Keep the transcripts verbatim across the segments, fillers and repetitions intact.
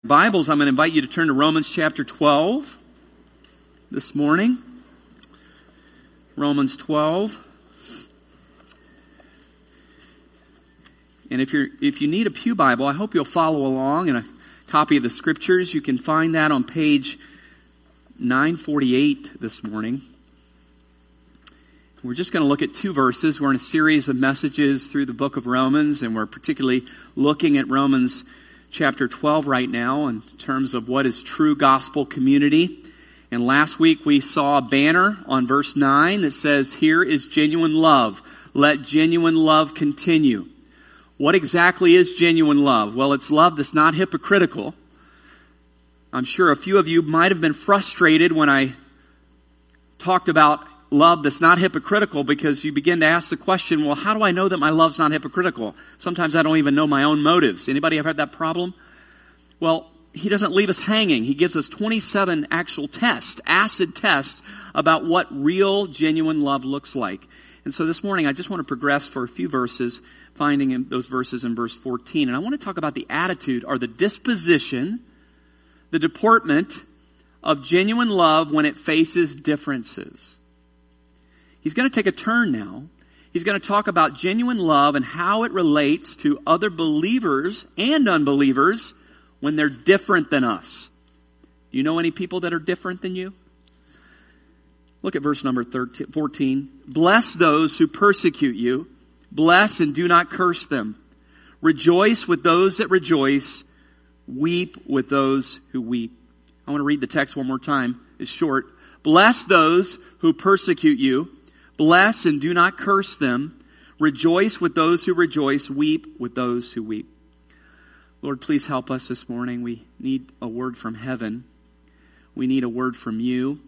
Bibles, I'm going to invite you to turn to Romans chapter twelve this morning. Romans twelve. And if you're if you need a pew Bible, I hope you'll follow along and a copy of the scriptures. You can find that on page nine forty-eight this morning. We're just going to look at two verses. We're in a series of messages through the book of Romans, and we're particularly looking at Romans chapter twelve right now in terms of what is true gospel community. And last week we saw a banner on verse nine that says, "Here is genuine love. Let genuine love continue." What exactly is genuine love? Well, it's love that's not hypocritical. I'm sure a few of you might have been frustrated when I talked about love that's not hypocritical, because you begin to ask the question, well, how do I know that my love's not hypocritical? Sometimes I don't even know my own motives. Anybody ever had that problem? Well, he doesn't leave us hanging. He gives us twenty-seven actual tests, acid tests, about what real, genuine love looks like. And so this morning, I just want to progress for a few verses, finding in those verses in verse fourteen. And I want to talk about the attitude or the disposition, the deportment of genuine love when it faces differences. He's going to take a turn now. He's going to talk about genuine love and how it relates to other believers and unbelievers when they're different than us. Do you know any people that are different than you? Look at verse number thirteen, fourteen. Bless those who persecute you. Bless and do not curse them. Rejoice with those that rejoice. Weep with those who weep. I want to read the text one more time. It's short. Bless those who persecute you. Bless and do not curse them. Rejoice with those who rejoice. Weep with those who weep. Lord, please help us this morning. We need a word from heaven. We need a word from you.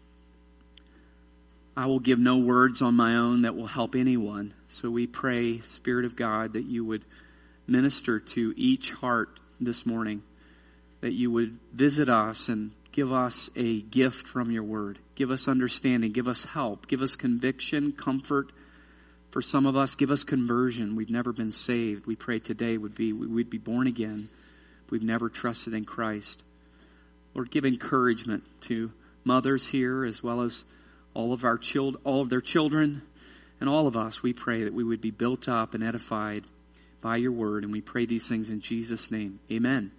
I will give no words on my own that will help anyone. So we pray, Spirit of God, that you would minister to each heart this morning, that you would visit us and give us a gift from your word. Give us understanding. Give us help. Give us conviction, comfort. For some of us, give us conversion. We've never been saved. We pray today would be we'd be born again. We've never trusted in Christ. Lord, give encouragement to mothers here as well as all of our child, all of their children, and all of us. We pray that we would be built up and edified by your word, and we pray these things in Jesus' name. Amen.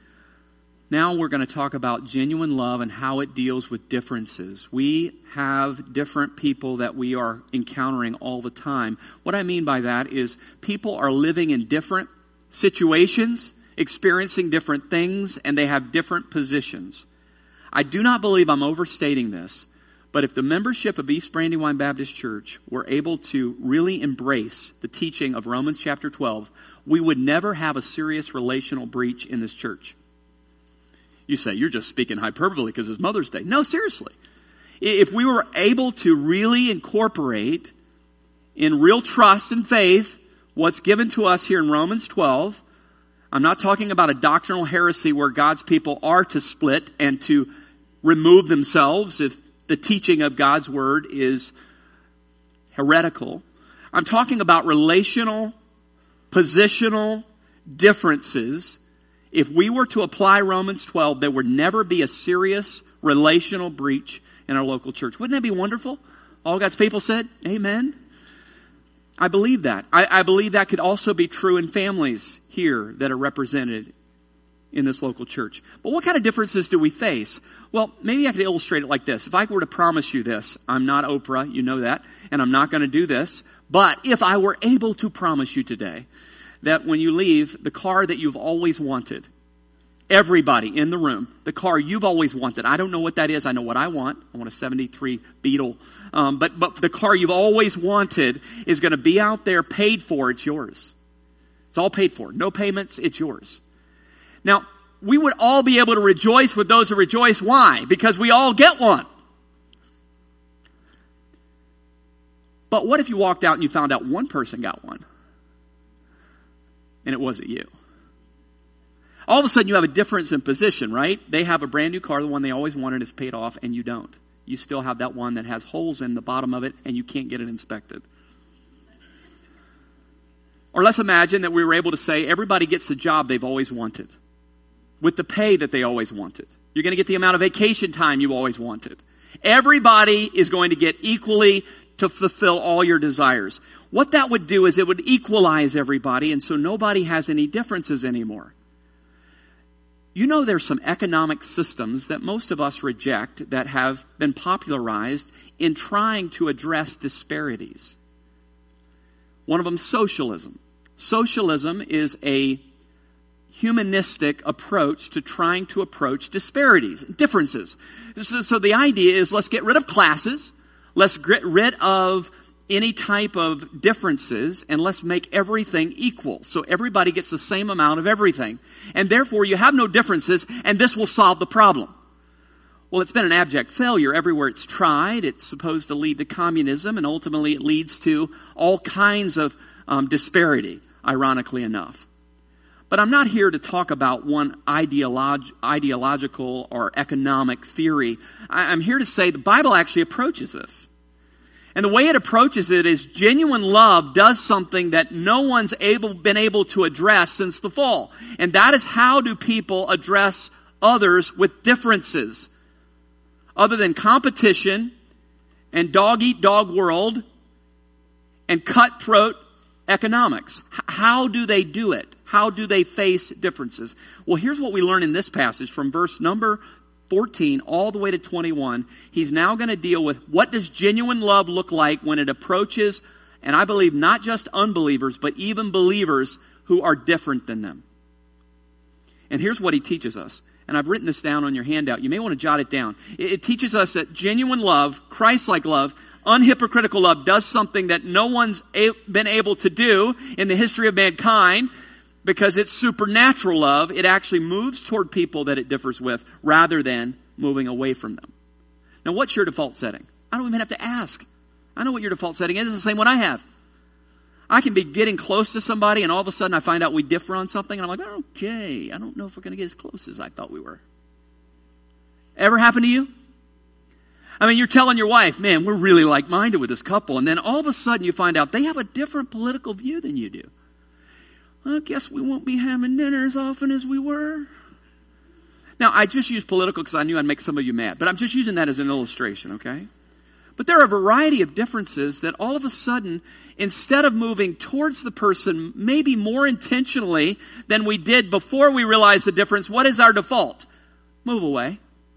Now we're going to talk about genuine love and how it deals with differences. We have different people that we are encountering all the time. What I mean by that is people are living in different situations, experiencing different things, and they have different positions. I do not believe I'm overstating this, but if the membership of East Brandywine Baptist Church were able to really embrace the teaching of Romans chapter twelve, we would never have a serious relational breach in this church. You say, you're just speaking hyperbole because it's Mother's Day. No, seriously. If we were able to really incorporate in real trust and faith what's given to us here in Romans twelve, I'm not talking about a doctrinal heresy where God's people are to split and to remove themselves if the teaching of God's word is heretical. I'm talking about relational, positional differences. If we were to apply Romans twelve, there would never be a serious relational breach in our local church. Wouldn't that be wonderful? All God's people said, amen. I believe that. I, I believe that could also be true in families here that are represented in this local church. But what kind of differences do we face? Well, maybe I could illustrate it like this. If I were to promise you this, I'm not Oprah, you know that, and I'm not going to do this. But if I were able to promise you today that when you leave, the car that you've always wanted, everybody in the room, the car you've always wanted, I don't know what that is, I know what I want. I want a seventy-three Beetle. Um, but, but the car you've always wanted is going to be out there paid for, it's yours. It's all paid for. No payments, it's yours. Now, we would all be able to rejoice with those who rejoice. Why? Because we all get one. But what if you walked out and you found out one person got one? And it wasn't you. All of a sudden you have a difference in position, right? They have a brand new car, the one they always wanted is paid off, and you don't. You still have that one that has holes in the bottom of it, and you can't get it inspected. Or let's imagine that we were able to say everybody gets the job they've always wanted. with the pay that they always wanted. You're going to get the amount of vacation time you always wanted. Everybody is going to get equally to fulfill all your desires. What that would do is it would equalize everybody, and so nobody has any differences anymore. You know there's some economic systems that most of us reject that have been popularized in trying to address disparities. One of them, socialism. Socialism is a humanistic approach to trying to approach disparities, differences. So, so the idea is let's get rid of classes, let's get rid of any type of differences, and let's make everything equal. So everybody gets the same amount of everything. And therefore you have no differences, and this will solve the problem. Well, it's been an abject failure everywhere it's tried. It's supposed to lead to communism, and ultimately it leads to all kinds of um, disparity, ironically enough. But I'm not here to talk about one ideolog- ideological or economic theory. I- I'm here to say the Bible actually approaches this. And the way it approaches it is genuine love does something that no one's able, been able to address since the fall. And that is, how do people address others with differences? Other than competition and dog-eat-dog world and cutthroat economics. H- how do they do it? How do they face differences? Well, here's what we learn in this passage from verse number fourteen all the way to twenty-one. He's now going to deal with what does genuine love look like when it approaches, and I believe not just unbelievers, but even believers who are different than them. And here's what he teaches us. And I've written this down on your handout. You may want to jot it down. It, it teaches us that genuine love, Christ-like love, unhypocritical love does something that no one's a- been able to do in the history of mankind. Because it's supernatural love, it actually moves toward people that it differs with rather than moving away from them. Now, what's your default setting? I don't even have to ask. I know what your default setting is. It's the same one I have. I can be getting close to somebody and all of a sudden I find out we differ on something and I'm like, okay, I don't know if we're going to get as close as I thought we were. Ever happened to you? I mean, you're telling your wife, man, we're really like-minded with this couple. And then all of a sudden you find out they have a different political view than you do. Well, I guess we won't be having dinner as often as we were. Now, I just used political because I knew I'd make some of you mad. But I'm just using that as an illustration, okay? But there are a variety of differences that all of a sudden, instead of moving towards the person maybe more intentionally than we did before we realized the difference, what is our default? Move away.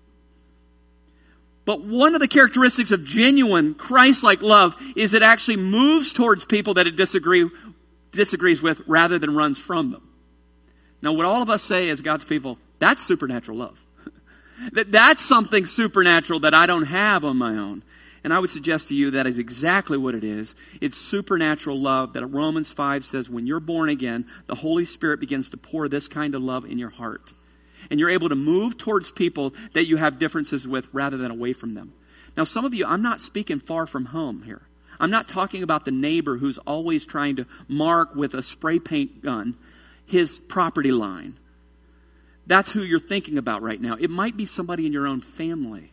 But one of the characteristics of genuine Christ-like love is it actually moves towards people that it disagree disagrees with rather than runs from them. Now, what all of us say as God's people, that's supernatural love. that That's something supernatural that I don't have on my own. And I would suggest to you that is exactly what it is. It's supernatural love that Romans five says when you're born again, the Holy Spirit begins to pour this kind of love in your heart. And you're able to move towards people that you have differences with rather than away from them. Now, some of you, I'm not speaking far from home here. I'm not talking about the neighbor who's always trying to mark with a spray paint gun his property line. That's who you're thinking about right now. It might be somebody in your own family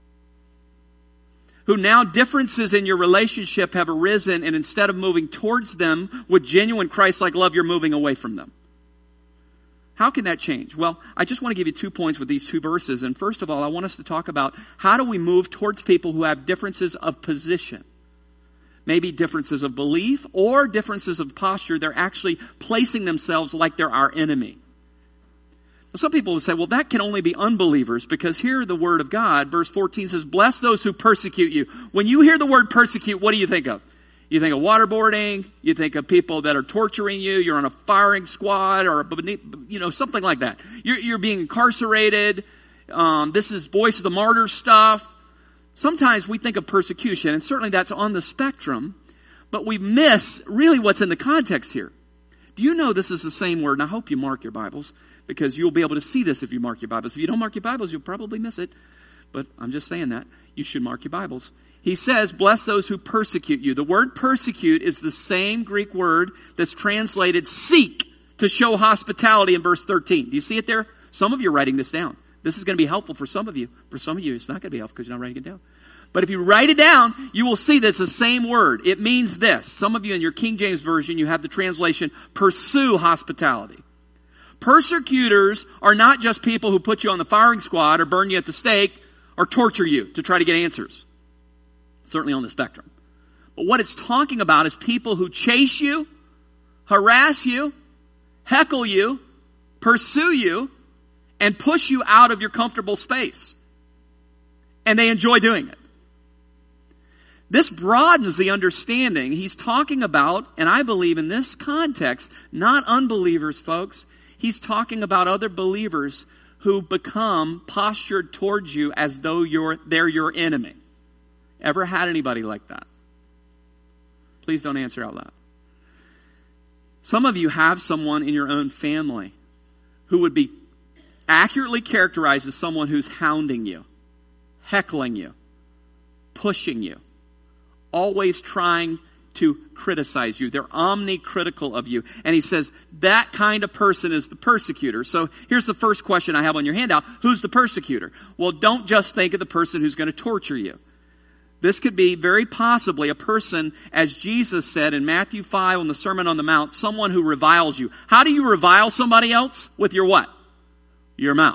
who now differences in your relationship have arisen, and instead of moving towards them with genuine Christ-like love, you're moving away from them. How can that change? Well, I just want to give you two points with these two verses. And first of all, I want us to talk about how do we move towards people who have differences of position. Maybe differences of belief or differences of posture. They're actually placing themselves like they're our enemy. Now, some people will say, well, that can only be unbelievers because here the word of God, verse fourteen says, bless those who persecute you. When you hear the word persecute, what do you think of? You think of waterboarding. You think of people that are torturing you. You're on a firing squad or, you know, something like that. You're, you're being incarcerated. Um, this is voice of the martyr stuff. Sometimes we think of persecution, and certainly that's on the spectrum, but we miss really what's in the context here. Do you know this is the same word? And I hope you mark your Bibles, because you'll be able to see this if you mark your Bibles. If you don't mark your Bibles, you'll probably miss it. But I'm just saying that. You should mark your Bibles. He says, bless those who persecute you. The word persecute is the same Greek word that's translated seek to show hospitality in verse thirteen. Do you see it there? Some of you are writing this down. This is going to be helpful for some of you. For some of you, it's not going to be helpful because you're not writing it down. But if you write it down, you will see that it's the same word. It means this. Some of you in your King James Version, you have the translation, pursue hospitality. Persecutors are not just people who put you on the firing squad or burn you at the stake or torture you to try to get answers. Certainly on the spectrum. But what it's talking about is people who chase you, harass you, heckle you, pursue you, and push you out of your comfortable space. And they enjoy doing it. This broadens the understanding. He's talking about, and I believe in this context, not unbelievers, folks. He's talking about other believers who become postured towards you as though you're, they're your enemy. Ever had anybody like that? Please don't answer out loud. Some of you have someone in your own family who would be accurately characterized as someone who's hounding you, heckling you, pushing you, always trying to criticize you. They're omnicritical of you. And he says that kind of person is the persecutor. So here's the first question I have on your handout. Who's the persecutor? Well, don't just think of the person who's going to torture you. This could be very possibly a person, as Jesus said in Matthew five on the Sermon on the Mount, someone who reviles you. How do you revile somebody else? With your what? Your mouth.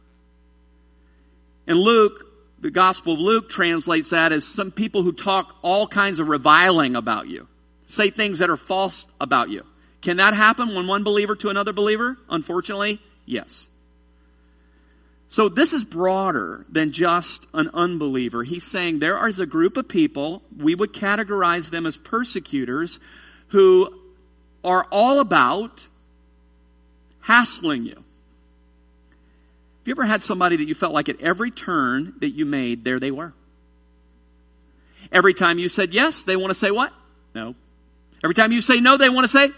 And Luke, the Gospel of Luke translates that as some people who talk all kinds of reviling about you. Say things that are false about you. Can that happen when one believer to another believer? Unfortunately, yes. So this is broader than just an unbeliever. He's saying there is a group of people, we would categorize them as persecutors, who are all about hassling you. Have you ever had somebody that you felt like at every turn that you made, there they were? Every time you said yes, they want to say what? No. Every time you say no, they want to say?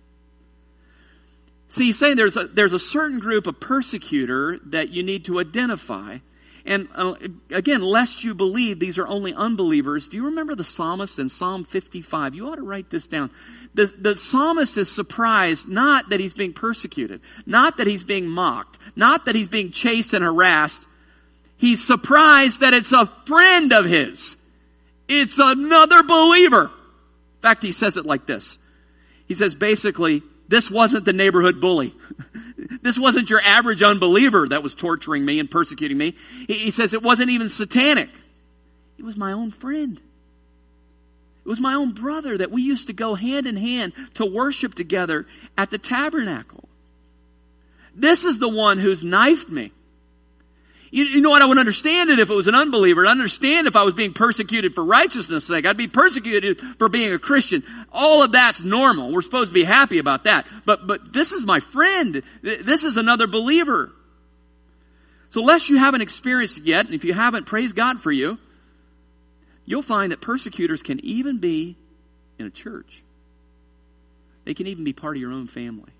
See, he's saying there's a, there's a certain group of persecutor that you need to identify. And uh, again, lest you believe these are only unbelievers, do you remember the psalmist in Psalm fifty-five? You ought to write this down. The, the psalmist is surprised not that he's being persecuted, not that he's being mocked, not that he's being chased and harassed. He's surprised that it's a friend of his. It's another believer. In fact, he says it like this. He says basically, this wasn't the neighborhood bully. This wasn't your average unbeliever that was torturing me and persecuting me. He, he says it wasn't even satanic. It was my own friend. It was my own brother that we used to go hand in hand to worship together at the tabernacle. This is the one who's knifed me. You, you know what? I would understand it if it was an unbeliever. I'd understand if I was being persecuted for righteousness' sake. I'd be persecuted for being a Christian. All of that's normal. We're supposed to be happy about that. But, but this is my friend. This is another believer. So lest you haven't experienced it yet, and if you haven't, praise God for you, you'll find that persecutors can even be in a church. They can even be part of your own family.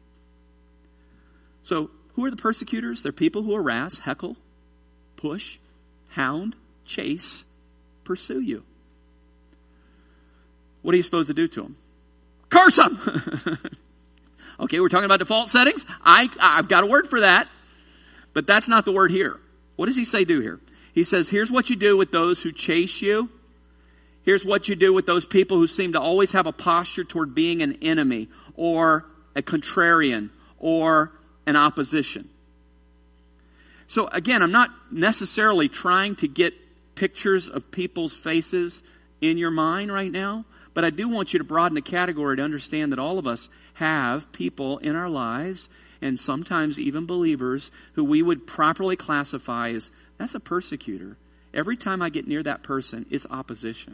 So who are the persecutors? They're people who harass, heckle, push, hound, chase, pursue you. What are you supposed to do to them? Curse them! Okay, we're talking about default settings. I, I've got a word for that. But that's not the word here. What does he say do here? He says, here's what you do with those who chase you. Here's what you do with those people who seem to always have a posture toward being an enemy or a contrarian or an opposition. So again, I'm not necessarily trying to get pictures of people's faces in your mind right now, but I do want you to broaden the category to understand that all of us have people in our lives, and sometimes even believers, who we would properly classify as, that's a persecutor. Every time I get near that person, it's opposition.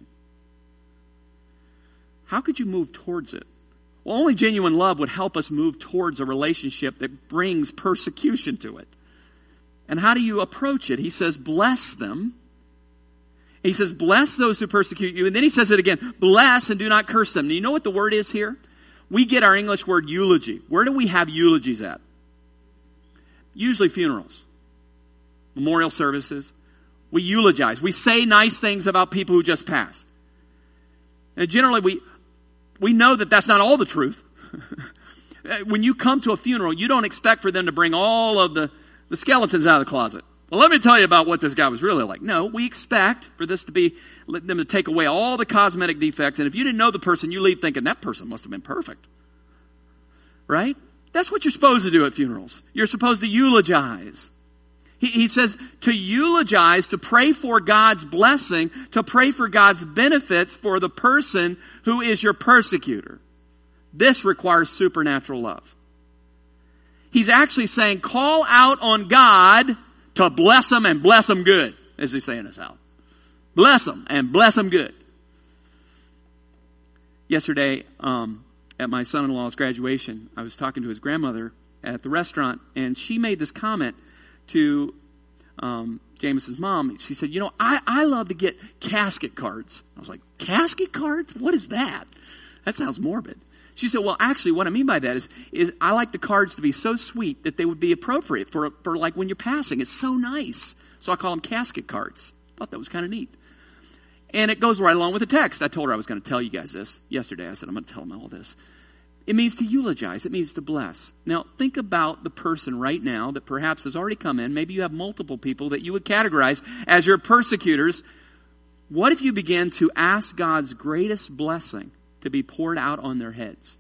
How could you move towards it? Well, only genuine love would help us move towards a relationship that brings persecution to it. And how do you approach it? He says, bless them. He says, bless those who persecute you. And then he says it again, bless and do not curse them. Now, you know what the word is here? We get our English word eulogy. Where do we have eulogies at? Usually funerals, memorial services. We eulogize. We say nice things about people who just passed. And generally, we we know that that's not all the truth. When you come to a funeral, you don't expect for them to bring all of the The skeletons out of the closet. Well, let me tell you about what this guy was really like. No, we expect for this to be, let them to take away all the cosmetic defects. And if you didn't know the person, you leave thinking that person must have been perfect. Right? That's what you're supposed to do at funerals. You're supposed to eulogize. He, he says to eulogize, to pray for God's blessing, to pray for God's benefits for the person who is your persecutor. This requires supernatural love. He's actually saying, call out on God to bless them and bless them good, as they say in the South. Bless them and bless them good. Yesterday, um, at my son-in-law's graduation, I was talking to his grandmother at the restaurant, and she made this comment to um, James's mom. She said, you know, I, I love to get casket cards. I was like, casket cards? What is that? That sounds morbid. She said, well, actually, what I mean by that is, is I like the cards to be so sweet that they would be appropriate for, for like when you're passing. It's so nice. So I call them casket cards. Thought that was kind of neat. And it goes right along with the text. I told her I was going to tell you guys this yesterday. I said, I'm going to tell them all this. It means to eulogize. It means to bless. Now, think about the person right now that perhaps has already come in. Maybe you have multiple people that you would categorize as your persecutors. What if you began to ask God's greatest blessing to be poured out on their heads?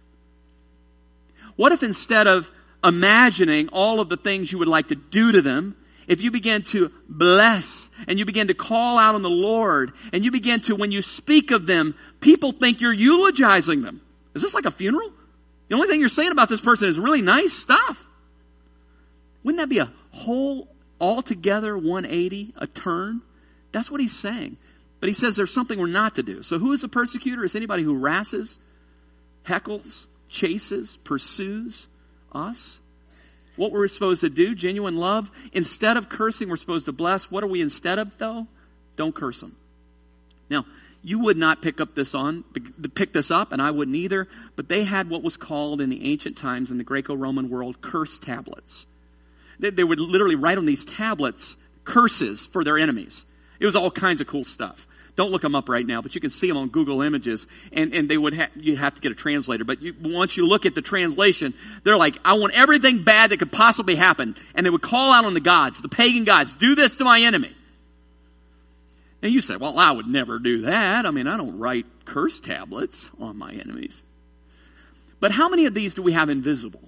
What if instead of imagining all of the things you would like to do to them, if you begin to bless and you begin to call out on the Lord and you begin to, when you speak of them, people think you're eulogizing them. Is this like a funeral? The only thing you're saying about this person is really nice stuff. Wouldn't that be a whole, altogether one eighty, a turn? That's what he's saying. But he says there's something we're not to do. So who is a persecutor? It's anybody who harasses, heckles, chases, pursues us. What we're supposed to do, genuine love. Instead of cursing, we're supposed to bless. What are we instead of, though? Don't curse them. Now, you would not pick up this on, pick this up, and I wouldn't either. But they had what was called in the ancient times in the Greco-Roman world curse tablets. They, they would literally write on these tablets curses for their enemies. It was all kinds of cool stuff. Don't look them up right now, but you can see them on Google Images, and, and they would ha- you have to get a translator. But you, once you look at the translation, they're like, I want everything bad that could possibly happen. And they would call out on the gods, the pagan gods, do this to my enemy. And you say, well, I would never do that. I mean, I don't write curse tablets on my enemies. But how many of these do we have invisible?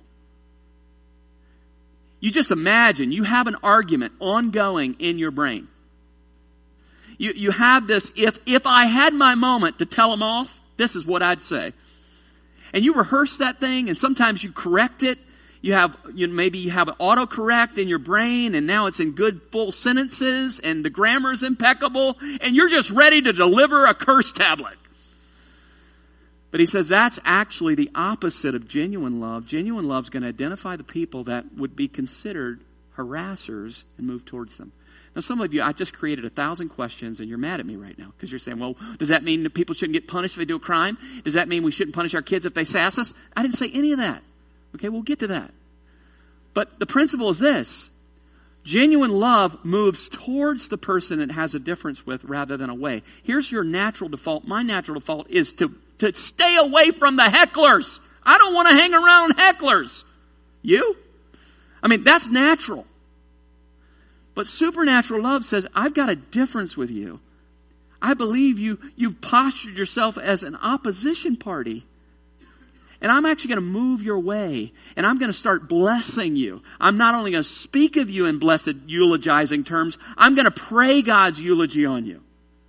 You just imagine you have an argument ongoing in your brain. You, you have this, if, if I had my moment to tell them off, this is what I'd say. And you rehearse that thing, and sometimes you correct it. You have, you know, maybe you have an autocorrect in your brain, and now it's in good full sentences, and the grammar is impeccable, and you're just ready to deliver a curse tablet. But he says that's actually the opposite of genuine love. Genuine love is going to identify the people that would be considered harassers and move towards them. Now, some of you, I just created a thousand questions, and you're mad at me right now because you're saying, well, does that mean that people shouldn't get punished if they do a crime? Does that mean we shouldn't punish our kids if they sass us? I didn't say any of that. Okay, we'll get to that. But the principle is this. Genuine love moves towards the person it has a difference with rather than away. Here's your natural default. My natural default is to, to stay away from the hecklers. I don't want to hang around hecklers. You? I mean, that's natural. But supernatural love says, I've got a difference with you. I believe you, you've postured yourself as an opposition party. And I'm actually going to move your way. And I'm going to start blessing you. I'm not only going to speak of you in blessed eulogizing terms, I'm going to pray God's eulogy on you.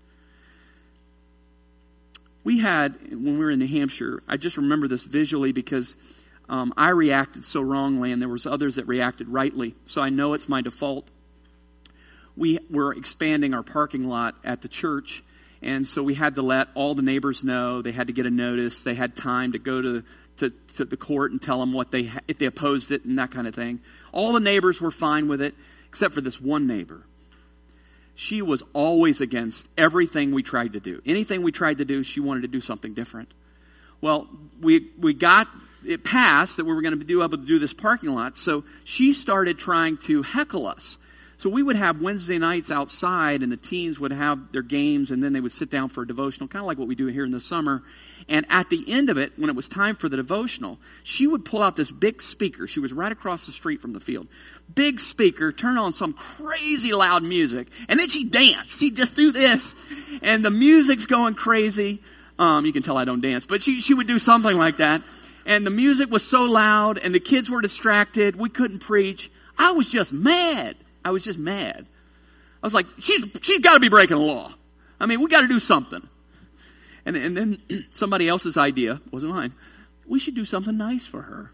We had, when we were in New Hampshire, I just remember this visually because um, I reacted so wrongly and there was others that reacted rightly. So I know it's my default. We were expanding our parking lot at the church. And so we had to let all the neighbors know. They had to get a notice. They had time to go to, to, to the court and tell them what they, if they opposed it and that kind of thing. All the neighbors were fine with it, except for this one neighbor. She was always against everything we tried to do. Anything we tried to do, she wanted to do something different. Well, we, we got it passed that we were going to be able to do this parking lot. So she started trying to heckle us. So we would have Wednesday nights outside, and the teens would have their games, and then they would sit down for a devotional, kind of like what we do here in the summer. And at the end of it, when it was time for the devotional, she would pull out this big speaker. She was right across the street from the field. Big speaker, turn on some crazy loud music, and then she'd dance. She'd just do this, and the music's going crazy. Um, you can tell I don't dance, but she, she would do something like that. and the music was so loud and the kids were distracted. We couldn't preach. I was just mad. I was just mad. I was like, she's, she's got to be breaking the law. I mean, we got to do something. And, and then somebody else's idea, wasn't mine, we should do something nice for her.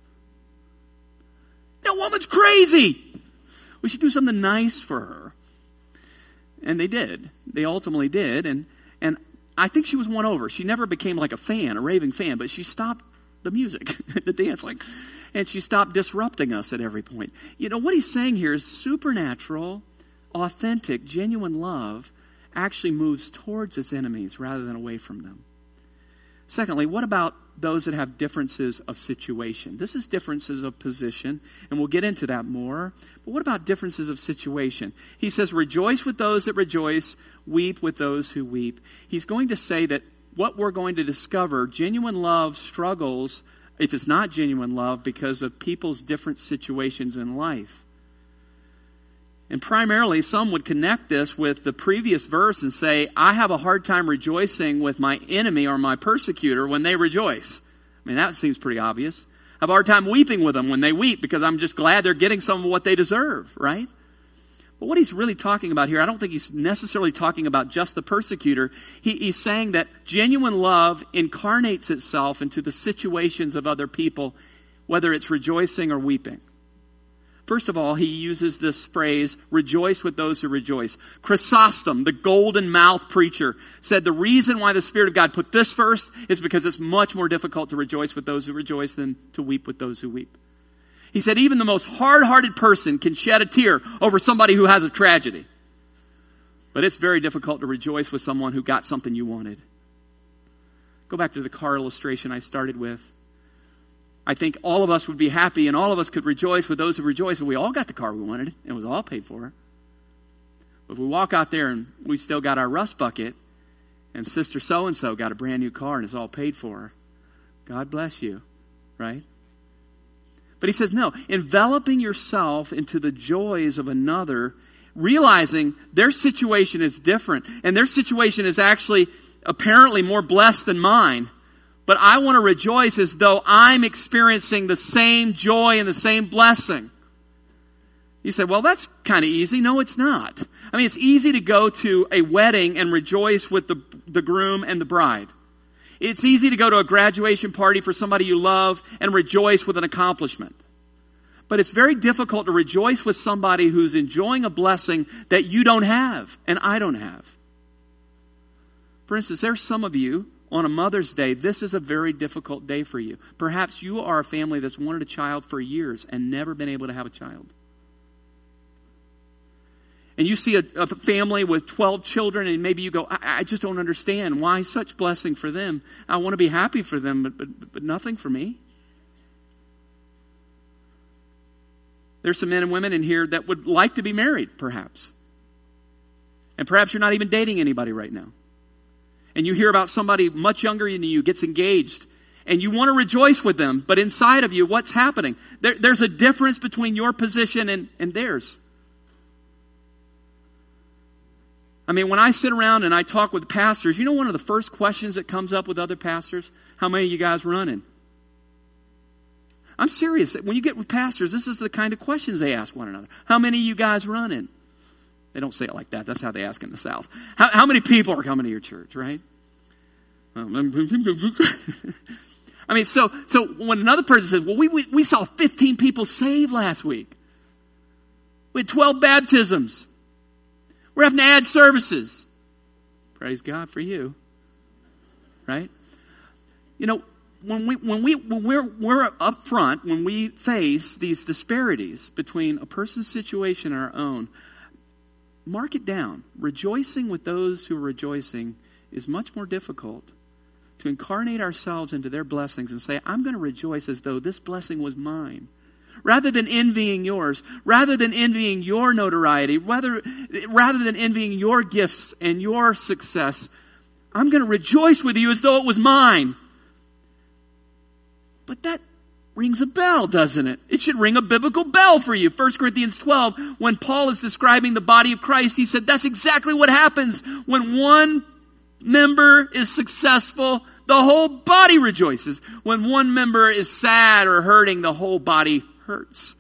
That woman's crazy. We should do something nice for her. And they did. They ultimately did. And, and I think she was won over. She never became like a fan, a raving fan, but she stopped the music, the dance, like, and she stopped disrupting us at every point. You know, what he's saying here is supernatural, authentic, genuine love actually moves towards its enemies rather than away from them. Secondly, what about those that have differences of situation? This is differences of position, and we'll get into that more. But what about differences of situation? He says, rejoice with those that rejoice, weep with those who weep. He's going to say that what we're going to discover, genuine love struggles, if it's not genuine love, because of people's different situations in life. And primarily, some would connect this with the previous verse and say, I have a hard time rejoicing with my enemy or my persecutor when they rejoice. I mean, that seems pretty obvious. I have a hard time weeping with them when they weep because I'm just glad they're getting some of what they deserve, right? But what he's really talking about here, I don't think he's necessarily talking about just the persecutor. He, he's saying that genuine love incarnates itself into the situations of other people, whether it's rejoicing or weeping. First of all, he uses this phrase, rejoice with those who rejoice. Chrysostom, the golden-mouthed preacher, said the reason why the Spirit of God put this first is because it's much more difficult to rejoice with those who rejoice than to weep with those who weep. He said even the most hard-hearted person can shed a tear over somebody who has a tragedy. But it's very difficult to rejoice with someone who got something you wanted. Go back to the car illustration I started with. I think all of us would be happy and all of us could rejoice with those who rejoice. And we all got the car we wanted. And it was all paid for. But if we walk out there and we still got our rust bucket and sister so-and-so got a brand new car and it's all paid for, God bless you, right? But he says, no, enveloping yourself into the joys of another, realizing their situation is different and their situation is actually apparently more blessed than mine. But I want to rejoice as though I'm experiencing the same joy and the same blessing. You say, well, that's kind of easy. No, it's not. I mean, it's easy to go to a wedding and rejoice with the, the groom and the bride. It's easy to go to a graduation party for somebody you love and rejoice with an accomplishment. But it's very difficult to rejoice with somebody who's enjoying a blessing that you don't have and I don't have. For instance, there's some of you on a Mother's Day, this is a very difficult day for you. Perhaps you are a family that's wanted a child for years and never been able to have a child. And you see a, a family with twelve children and maybe you go, I, I just don't understand. Why such blessing for them? I want to be happy for them, but, but, but nothing for me. There's some men and women in here that would like to be married, perhaps. And perhaps you're not even dating anybody right now. And you hear about somebody much younger than you gets engaged. And you want to rejoice with them. But inside of you, what's happening? There, there's a difference between your position and, and theirs. I mean, when I sit around and I talk with pastors, you know one of the first questions that comes up with other pastors? How many of you guys running? I'm serious. When you get with pastors, this is the kind of questions they ask one another. How many of you guys running? They don't say it like that. That's how they ask in the South. How, how many people are coming to your church, right? I mean, so so when another person says, well, we, we, we saw fifteen people saved last week. We had twelve baptisms. We're having to add services. Praise God for you. Right? You know, when we when we when we're we're up front, when we face these disparities between a person's situation and our own, mark it down. Rejoicing with those who are rejoicing is much more difficult. To incarnate ourselves into their blessings and say, I'm going to rejoice as though this blessing was mine. Rather than envying yours, rather than envying your notoriety, rather, rather than envying your gifts and your success, I'm going to rejoice with you as though it was mine. But that rings a bell, doesn't it? It should ring a biblical bell for you. First Corinthians twelve, when Paul is describing the body of Christ, he said that's exactly what happens when one member is successful. The The whole body rejoices. When one member is sad or hurting, the whole body hurts.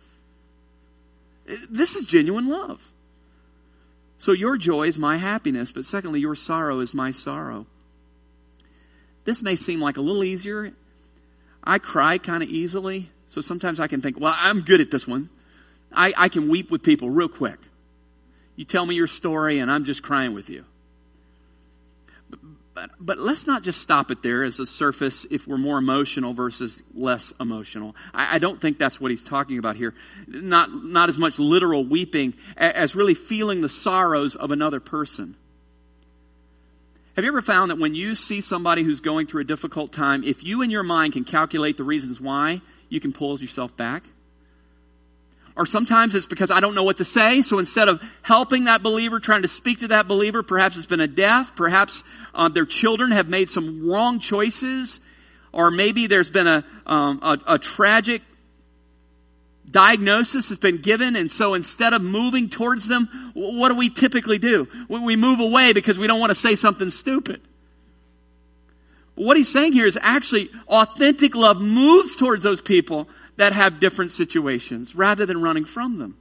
This is genuine love. So your joy is my happiness, but secondly, your sorrow is my sorrow. This may seem like a little easier. I cry kind of easily, so sometimes I can think, well, I'm good at this one. I, I can weep with people real quick. You tell me your story and I'm just crying with you. But, but, but let's not just stop it there as a surface if we're more emotional versus less emotional. I, I don't think that's what he's talking about here. Not, not as much literal weeping as really feeling the sorrows of another person. Have you ever found that when you see somebody who's going through a difficult time, if you in your mind can calculate the reasons why, you can pull yourself back? Or sometimes it's because I don't know what to say, so instead of helping that believer, trying to speak to that believer, perhaps it's been a death, perhaps uh, their children have made some wrong choices, or maybe there's been a, um, a, a tragic diagnosis has been given, and so instead of moving towards them, what do we typically do? We move away because we don't want to say something stupid. What he's saying here is actually authentic love moves towards those people that have different situations rather than running from them.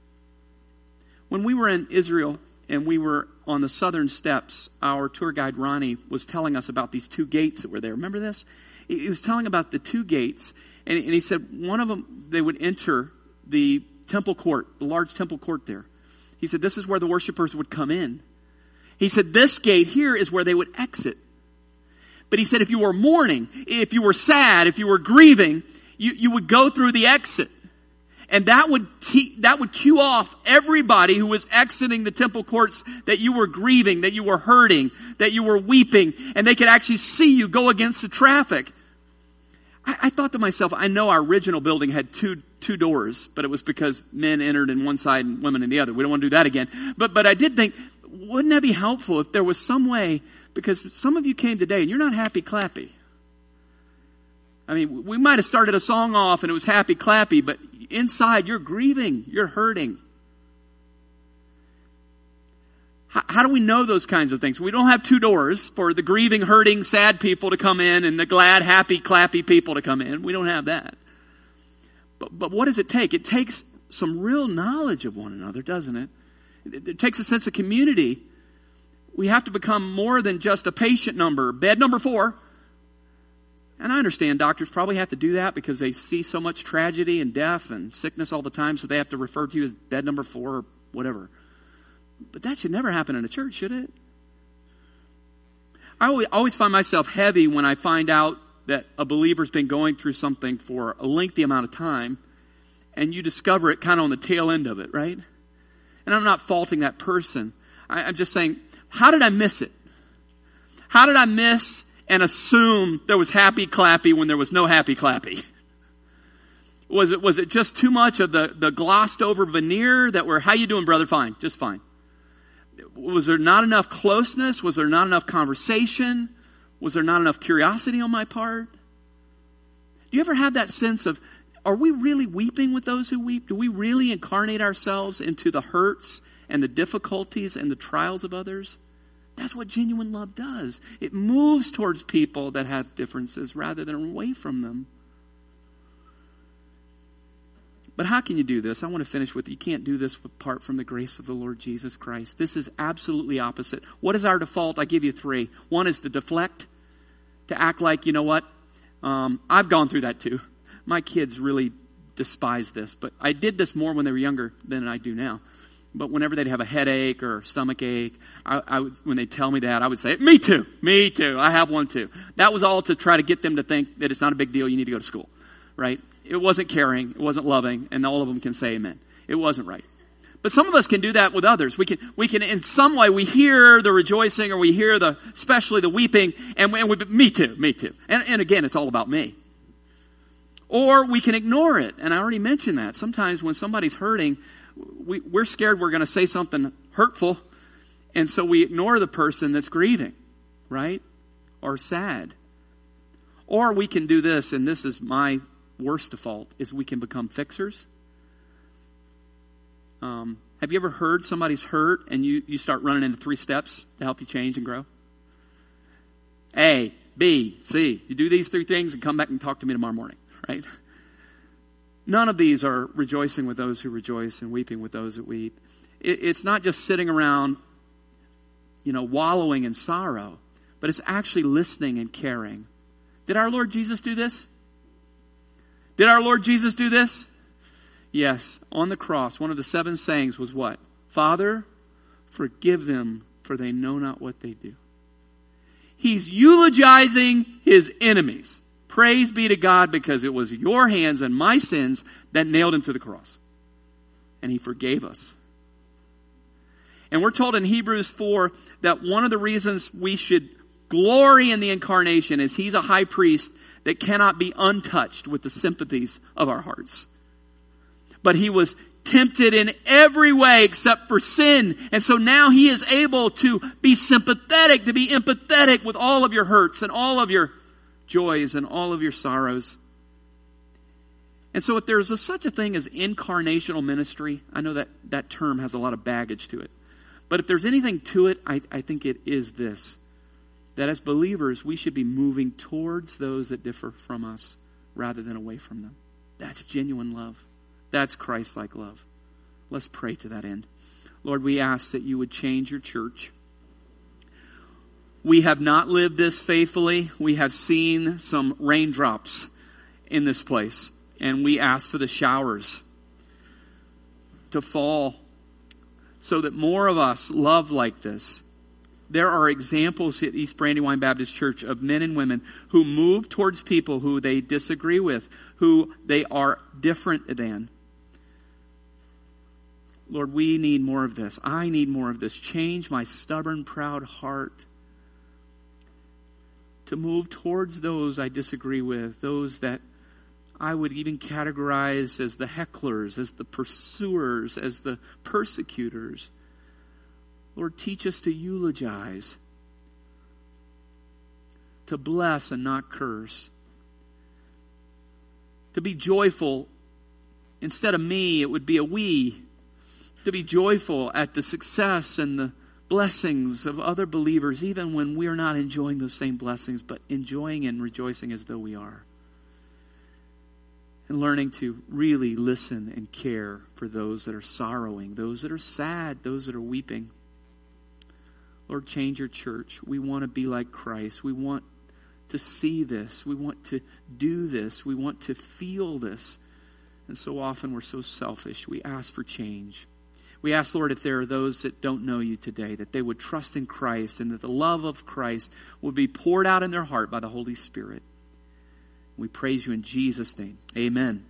When we were in Israel and we were on the southern steps, our tour guide Ronnie was telling us about these two gates that were there. Remember this? He was telling about the two gates, and he said one of them, they would enter the temple court, the large temple court there. He said this is where the worshipers would come in. He said this gate here is where they would exit. But he said if you were mourning, if you were sad, if you were grieving, you, you would go through the exit. And that would te- that would cue off everybody who was exiting the temple courts that you were grieving, that you were hurting, that you were weeping, and they could actually see you go against the traffic. I, I thought to myself, I know our original building had two two doors, but it was because men entered in one side and women in the other. We don't want to do that again. But but I did think, wouldn't that be helpful if there was some way, because some of you came today and you're not happy clappy. I mean, we might have started a song off and it was happy clappy, but inside you're grieving, you're hurting. How, how do we know those kinds of things? We don't have two doors for the grieving, hurting, sad people to come in and the glad, happy, clappy people to come in. We don't have that. But, but what does it take? It takes some real knowledge of one another, doesn't it? It, it takes a sense of community. We have to become more than just a patient number, bed number four. And I understand doctors probably have to do that because they see so much tragedy and death and sickness all the time, so they have to refer to you as bed number four or whatever. But that should never happen in a church, should it? I always, always find myself heavy when I find out that a believer's been going through something for a lengthy amount of time, and you discover it kind of on the tail end of it, right? And I'm not faulting that person. I, I'm just saying, how did I miss it? How did I miss and assume there was happy clappy when there was no happy clappy? Was it was it just too much of the, the glossed over veneer that were, how you doing, brother? Fine, just fine. Was there not enough closeness? Was there not enough conversation? Was there not enough curiosity on my part? Do you ever have that sense of, are we really weeping with those who weep? Do we really incarnate ourselves into the hurts and the difficulties and the trials of others? That's what genuine love does. It moves towards people that have differences rather than away from them. But how can you do this? I want to finish with, you can't do this apart from the grace of the Lord Jesus Christ. This is absolutely opposite. What is our default? I give you three. One is to deflect, to act like, you know what? Um, I've gone through that too. My kids really despise this, but I did this more when they were younger than I do now. But whenever they'd have a headache or stomach ache, I, I would, when they tell me that, I would say, me too, me too, I have one too. That was all to try to get them to think that it's not a big deal, you need to go to school, right? It wasn't caring, it wasn't loving, and all of them can say amen. It wasn't right. But some of us can do that with others. We can, we can in some way, we hear the rejoicing or we hear the, especially the weeping, and we, and we me too, me too. And, and again, it's all about me. Or we can ignore it, and I already mentioned that. Sometimes when somebody's hurting, We, we're scared we're going to say something hurtful, and so we ignore the person that's grieving, right? Or sad. Or we can do this, and this is my worst default, is we can become fixers. Um, have you ever heard somebody's hurt, and you, you start running into three steps to help you change and grow? A, B, C. You do these three things and come back and talk to me tomorrow morning, right? None of these are rejoicing with those who rejoice and weeping with those that weep. It, it's not just sitting around, you know, wallowing in sorrow, but it's actually listening and caring. Did our Lord Jesus do this? Did our Lord Jesus do this? Yes. On the cross, one of the seven sayings was what? Father, forgive them, for they know not what they do. He's eulogizing his enemies. Praise be to God, because it was your hands and my sins that nailed him to the cross. And he forgave us. And we're told in Hebrews four that one of the reasons we should glory in the incarnation is he's a high priest that cannot be untouched with the sympathies of our hearts. But he was tempted in every way except for sin. And so now he is able to be sympathetic, to be empathetic with all of your hurts and all of your joys and all of your sorrows. And so if there's a, such a thing as incarnational ministry, I know that that term has a lot of baggage to it. But if there's anything to it, I, I think it is this. That as believers, we should be moving towards those that differ from us rather than away from them. That's genuine love. That's Christ-like love. Let's pray to that end. Lord, we ask that you would change your church. We have not lived this faithfully. We have seen some raindrops in this place. And we ask for the showers to fall so that more of us love like this. There are examples at East Brandywine Baptist Church of men and women who move towards people who they disagree with, who they are different than. Lord, we need more of this. I need more of this. Change my stubborn, proud heart to move towards those I disagree with, those that I would even categorize as the hecklers, as the pursuers, as the persecutors. Lord, teach us to eulogize, to bless and not curse, to be joyful. Instead of me, it would be a we. To be joyful at the success and the blessings of other believers, even when we are not enjoying those same blessings, but enjoying and rejoicing as though we are. And learning to really listen and care for those that are sorrowing, those that are sad, those that are weeping. Lord, change your church. We want to be like Christ. We want to see this. We want to do this. We want to feel this. And so often we're so selfish. We ask for change. We ask, Lord, if there are those that don't know you today, that they would trust in Christ and that the love of Christ would be poured out in their heart by the Holy Spirit. We praise you in Jesus' name. Amen.